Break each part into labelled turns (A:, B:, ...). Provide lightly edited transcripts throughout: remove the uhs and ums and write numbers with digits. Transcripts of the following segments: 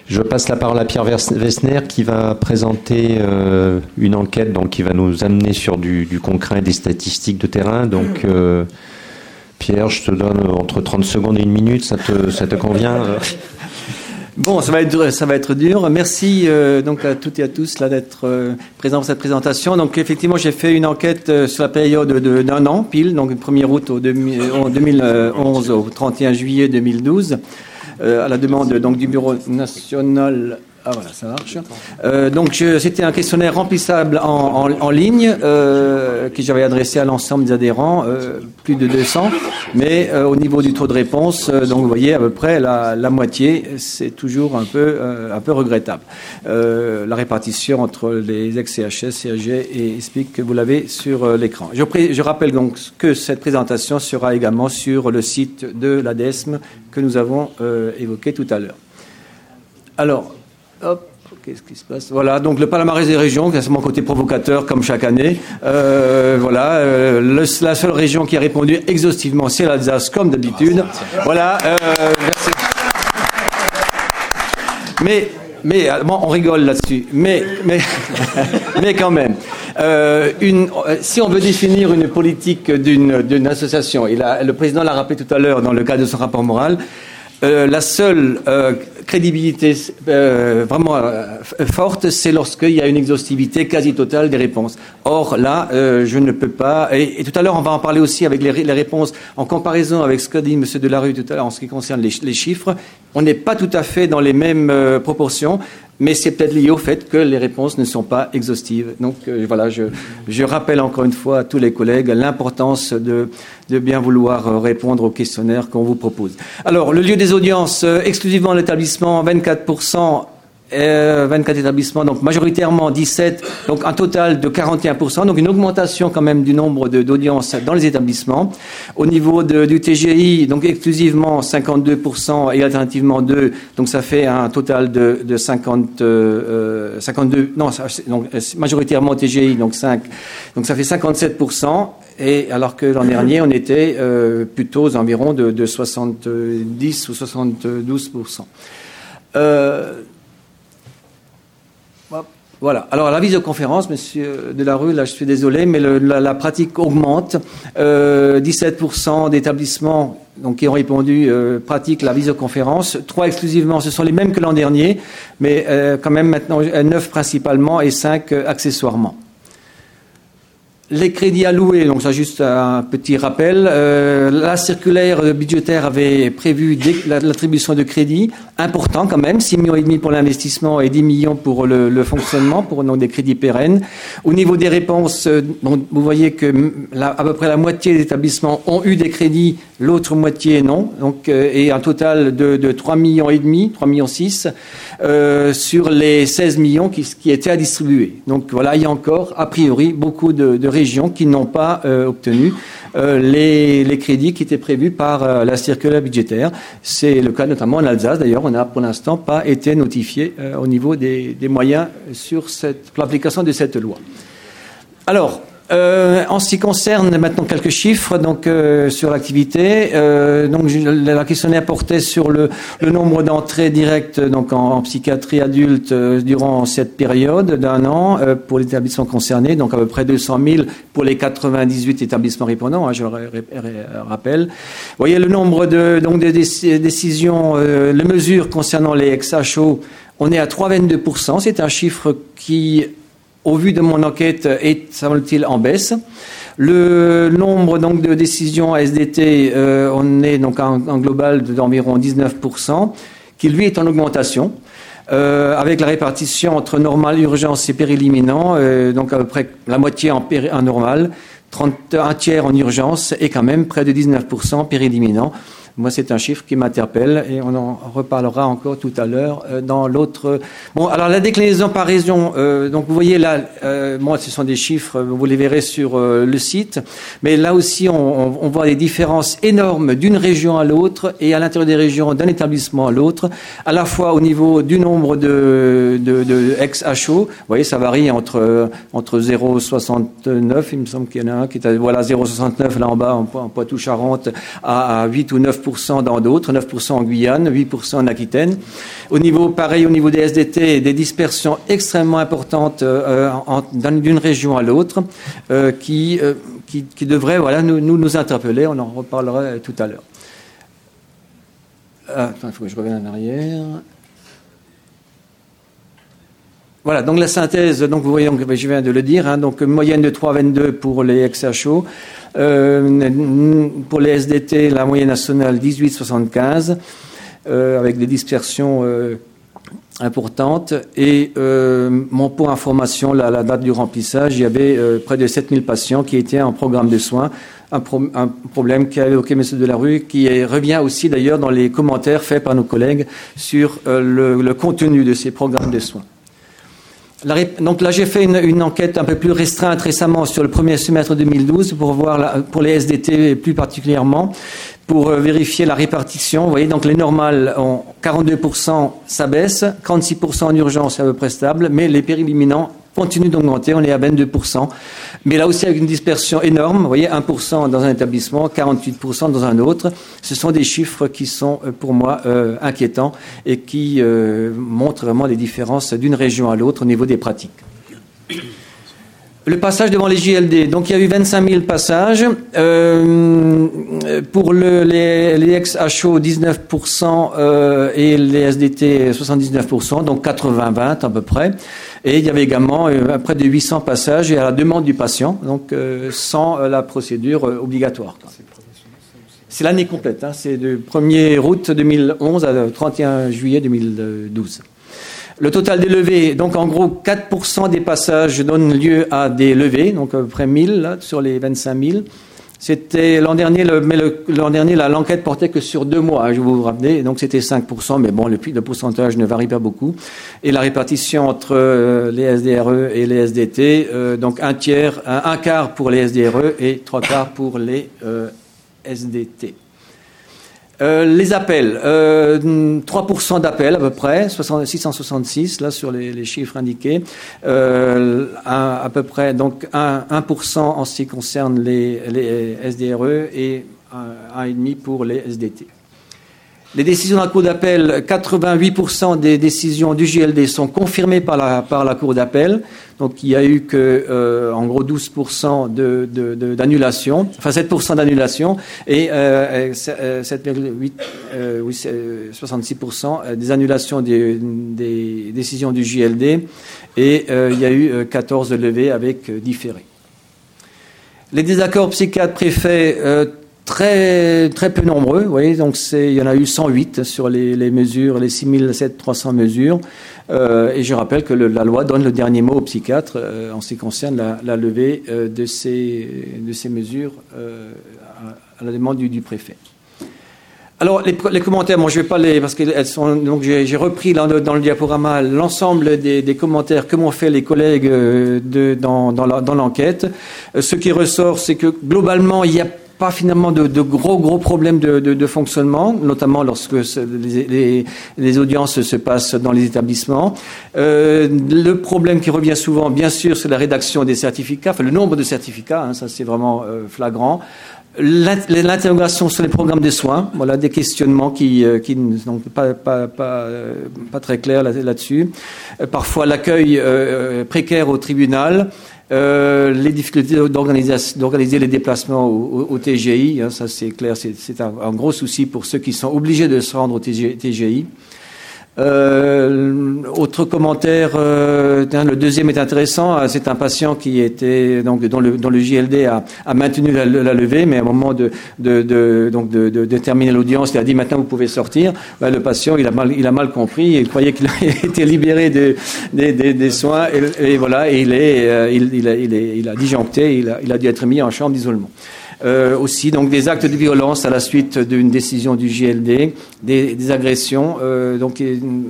A: Je passe la parole à Pierre Wessner qui va présenter une enquête donc, qui va nous amener sur du concret et des statistiques de terrain. Donc, Pierre, je te donne entre 30 secondes et 1 minute, ça te convient
B: Bon, ça va être dur. Merci donc à toutes et à tous là d'être présents pour cette présentation. Donc effectivement, j'ai fait une enquête sur la période d'un an pile, donc 1er août en 2011 au 31 juillet 2012, à la demande donc du Bureau national. Ah voilà, ça marche. Donc c'était un questionnaire remplissable en ligne que j'avais adressé à l'ensemble des adhérents, plus de 200. Mais au niveau du taux de réponse, donc vous voyez à peu près la moitié, c'est toujours un peu regrettable. La répartition entre les ex-CHS, CAG et SPIC que vous l'avez sur l'écran. Je rappelle donc que cette présentation sera également sur le site de l'ADESM que nous avons évoqué tout à l'heure. Alors, hop, qu'est-ce qui se passe ? Voilà, donc le palmarès des régions, c'est mon côté provocateur comme chaque année. Voilà, la seule région qui a répondu exhaustivement, c'est l'Alsace, comme d'habitude. Voilà, merci. Mais bon, on rigole là-dessus. Mais quand même, si on veut définir une politique d'une association, et le président l'a rappelé tout à l'heure dans le cadre de son rapport moral. La seule crédibilité vraiment forte, c'est lorsqu'il y a une exhaustivité quasi totale des réponses. Or, là, je ne peux pas... Et tout à l'heure, on va en parler aussi avec les réponses en comparaison avec ce qu'a dit M. Delarue tout à l'heure en ce qui concerne les chiffres. On n'est pas tout à fait dans les mêmes proportions, mais c'est peut-être lié au fait que les réponses ne sont pas exhaustives. Donc voilà, je rappelle encore une fois à tous les collègues l'importance de bien vouloir répondre aux questionnaires qu'on vous propose. Alors, le lieu des audiences, exclusivement l'établissement, 24%. 24 établissements, donc majoritairement 17, donc un total de 41%, donc une augmentation quand même du nombre d'audiences dans les établissements. Au niveau du TGI, donc exclusivement 52% et alternativement 2, donc ça fait un total de 52, non, donc majoritairement TGI, donc 5, donc ça fait 57%, et alors que l'an dernier on était plutôt aux environs de 70 ou 72%. Voilà. Alors, la visioconférence, Monsieur Delarue, là, je suis désolé, mais la pratique augmente. 17% d'établissements donc, qui ont répondu pratiquent la visioconférence. 3 exclusivement, ce sont les mêmes que l'an dernier, mais quand même maintenant 9 principalement et 5 accessoirement. Les crédits alloués, donc ça juste un petit rappel. La circulaire budgétaire avait prévu l'attribution de crédits importants quand même, 6,5 millions pour l'investissement et 10 millions pour le fonctionnement, pour donc des crédits pérennes. Au niveau des réponses, donc, vous voyez que à peu près la moitié des établissements ont eu des crédits, l'autre moitié non. Donc et un total de 3,5 millions, 3,6 millions sur les 16 millions qui étaient à distribuer. Donc voilà, il y a encore a priori beaucoup de régions qui n'ont pas obtenu les crédits qui étaient prévus par la circulaire budgétaire. C'est le cas notamment en Alsace. D'ailleurs, on n'a pour l'instant pas été notifié au niveau des moyens sur l'application de cette loi. Alors, en ce qui concerne maintenant quelques chiffres donc sur l'activité, donc la questionnaire portait sur le nombre d'entrées directes donc en psychiatrie adulte durant cette période d'un an pour les établissements concernés, donc à peu près 200 000 pour les 98 établissements répondants, je le rappelle. Vous voyez le nombre de décisions, les mesures concernant les ex-HO, on est à 3,22%, c'est un chiffre qui, au vu de mon enquête, est, semble-t-il, en baisse. Le nombre donc de décisions SDT, on est donc en global d'environ 19%, qui lui est en augmentation, avec la répartition entre normal, urgence et péril imminent, donc à peu près la moitié en normal, un tiers en urgence et quand même près de 19% péril imminent. Moi, c'est un chiffre qui m'interpelle et on en reparlera encore tout à l'heure dans l'autre. Bon, alors la déclinaison par région, donc vous voyez là, moi, ce sont des chiffres, vous les verrez sur le site, mais là aussi, on voit des différences énormes d'une région à l'autre et à l'intérieur des régions, d'un établissement à l'autre, à la fois au niveau du nombre de ex-HO. Vous voyez, ça varie entre 0,69, il me semble qu'il y en a un qui est à 0,69 là en bas, en Poitou-Charentes, à 8 ou 9%. 19% dans d'autres, 9% en Guyane, 8% en Aquitaine. Pareil au niveau des SDT, des dispersions extrêmement importantes d'une région à l'autre qui devraient nous interpeller. On en reparlera tout à l'heure. Il faut que je revienne en arrière. Voilà, donc la synthèse, donc vous voyez, je viens de le dire, donc moyenne de 3,22 pour les XHO. Pour les SDT, la moyenne nationale 18,75 avec des dispersions importantes. Et pour information, la date du remplissage, il y avait près de 7000 patients qui étaient en programme de soins. Un problème qu'a évoqué M. Delarue, qui revient aussi d'ailleurs dans les commentaires faits par nos collègues sur le contenu de ces programmes de soins. Donc là, j'ai fait une enquête un peu plus restreinte récemment sur le premier semestre 2012 pour voir pour les SDT plus particulièrement, pour vérifier la répartition. Vous voyez, donc les normales ont 42%, ça baisse, 36% en urgence, c'est à peu près stable, mais les périluminants continuent d'augmenter, on est à 22%. Mais là aussi avec une dispersion énorme, vous voyez, 1% dans un établissement, 48% dans un autre. Ce sont des chiffres qui sont pour moi inquiétants et qui montrent vraiment les différences d'une région à l'autre au niveau des pratiques. Le passage devant les JLD. Donc, il y a eu 25 000 passages. Pour les XHO, 19% et les SDT, 79%, donc 80-20 à peu près. Et il y avait également près de 800 passages et à la demande du patient, donc sans la procédure obligatoire. C'est l'année complète. C'est du 1er août 2011 à 31 juillet 2012. Le total des levées, donc en gros 4% des passages donnent lieu à des levées, donc à peu près 1000 là, sur les 25 000. C'était l'an dernier, l'enquête portait que sur 2 mois, je vous rappelle, donc c'était 5%, mais bon, le pourcentage ne varie pas beaucoup. Et la répartition entre les SDRE et les SDT, donc un quart pour les SDRE et 3 quarts pour les SDT. Les appels, 3% d'appels à peu près, 666 là sur les chiffres indiqués, à peu près donc 1% en ce qui concerne les SDRE et 1,5% pour les SDT. Les décisions de la Cour d'appel, 88% des décisions du JLD sont confirmées par la Cour d'appel. Donc il y a eu que en gros 12% d'annulation, enfin 7% d'annulation et 66% des annulations des décisions du JLD et il y a eu 14 levées avec différés. Les désaccords psychiatres préfets très peu nombreux, vous voyez, donc il y en a eu 108 sur les mesures, les 6300 mesures, et je rappelle que la loi donne le dernier mot au psychiatre en ce qui concerne la levée de ces mesures à la demande du préfet. Alors les commentaires, moi je vais pas parce qu'elles sont donc j'ai repris là dans le diaporama l'ensemble des commentaires que m'ont fait les collègues dans l'enquête. Ce qui ressort, c'est que globalement il y a pas finalement de gros problèmes de fonctionnement, notamment lorsque les audiences se passent dans les établissements. Le problème qui revient souvent, bien sûr, c'est la rédaction des certificats, enfin le nombre de certificats, ça c'est vraiment flagrant. L'interrogation sur les programmes de soins, voilà des questionnements qui ne sont pas très clairs là-dessus. Parfois l'accueil précaire au tribunal. Les difficultés d'organiser les déplacements au TGI, ça c'est clair, c'est un gros souci pour ceux qui sont obligés de se rendre au TGI. Autre commentaire, le deuxième est intéressant. C'est un patient qui était dont le JLD a maintenu la levée, mais à un moment de terminer l'audience, il a dit maintenant vous pouvez sortir. Le patient il a mal compris, il croyait qu'il était libéré des soins et voilà, et il a disjoncté, il a dû être mis en chambre d'isolement. Aussi donc des actes de violence à la suite d'une décision du JLD, des agressions, donc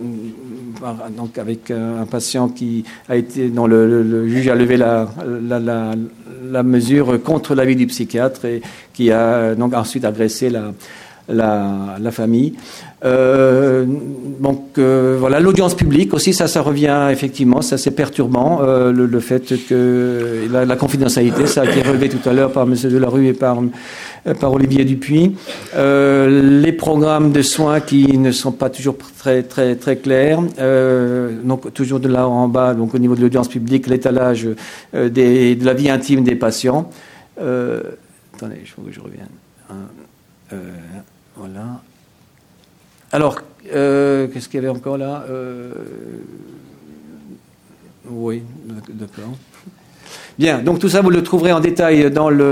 B: avec un patient qui a été dont le juge a levé la mesure contre l'avis du psychiatre et qui a donc ensuite agressé la famille. Voilà, l'audience publique aussi, ça revient effectivement, ça c'est perturbant, le fait que la confidentialité, ça a été relevé tout à l'heure par M. Delarue et par Olivier Dupuis. Les programmes de soins qui ne sont pas toujours très clairs. Donc toujours de là en bas, donc au niveau de l'audience publique, l'étalage de la vie intime des patients. Attendez, il faut que je revienne. Voilà. Alors, qu'est-ce qu'il y avait encore là? Oui, d'accord. Bien, donc tout ça, vous le trouverez en détail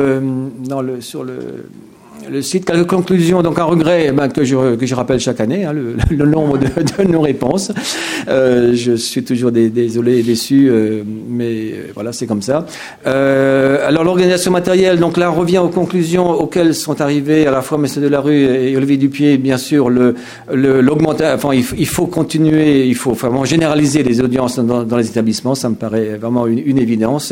B: sur le site. Quelques conclusions, donc un regret que je rappelle chaque année, hein, le nombre de nos réponses. Je suis toujours désolé et déçu, mais voilà, c'est comme ça. Alors l'organisation matérielle, donc là on revient aux conclusions auxquelles sont arrivés à la fois M. Delarue et Olivier Dupuis. Bien sûr, l'augmentation, enfin il faut continuer, il faut vraiment généraliser les audiences dans les établissements, ça me paraît vraiment une évidence.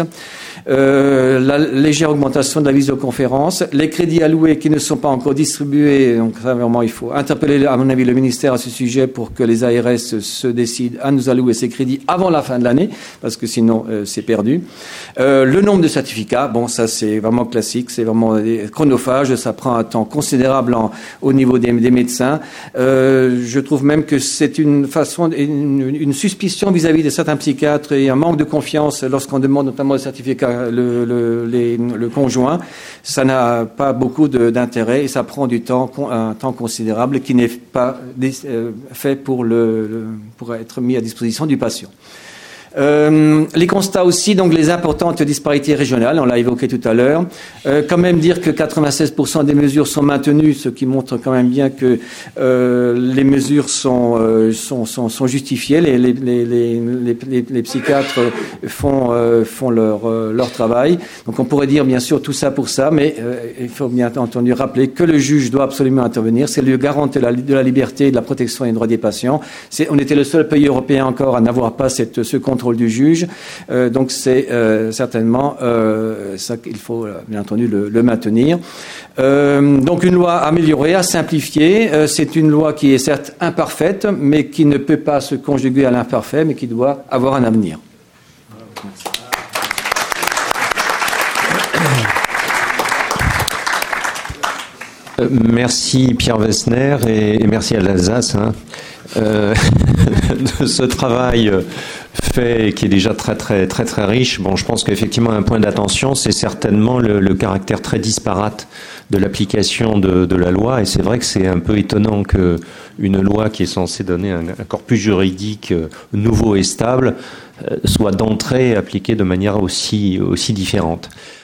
B: La légère augmentation de la visioconférence, les crédits alloués qui ne sont pas encore distribués, donc ça vraiment il faut interpeller à mon avis le ministère à ce sujet pour que les ARS se décident à nous allouer ces crédits avant la fin de l'année, parce que sinon c'est perdu. Le nombre de certificats, bon ça c'est vraiment classique, c'est vraiment chronophage, ça prend un temps considérable au niveau des médecins. Je trouve même que c'est une suspicion vis-à-vis de certains psychiatres et un manque de confiance lorsqu'on demande notamment le certificat le conjoint. Ça n'a pas beaucoup d'intérêt et ça prend un temps considérable qui n'est pas fait pour être mis à disposition du patient. Les constats aussi, donc les importantes disparités régionales, on l'a évoqué tout à l'heure. Quand même dire que 96% des mesures sont maintenues, ce qui montre quand même bien que les mesures sont justifiées. Les psychiatres font leur travail. Donc on pourrait dire bien sûr tout ça pour ça, mais il faut bien entendu rappeler que le juge doit absolument intervenir. C'est le garant de la liberté et de la protection des droits des patients. On était le seul pays européen encore à n'avoir pas ce contrôle du juge, donc c'est certainement ça qu'il faut bien entendu le maintenir. Donc une loi améliorée, à simplifier. C'est une loi qui est certes imparfaite, mais qui ne peut pas se conjuguer à l'imparfait, mais qui doit avoir un avenir.
A: Merci Pierre Wessner et merci à l'Alsace de ce travail fait qui est déjà très riche. Bon, je pense qu'effectivement un point d'attention, c'est certainement le caractère très disparate de l'application de la loi, et c'est vrai que c'est un peu étonnant que une loi qui est censée donner un corpus juridique nouveau et stable soit d'entrée appliquée de manière aussi différente.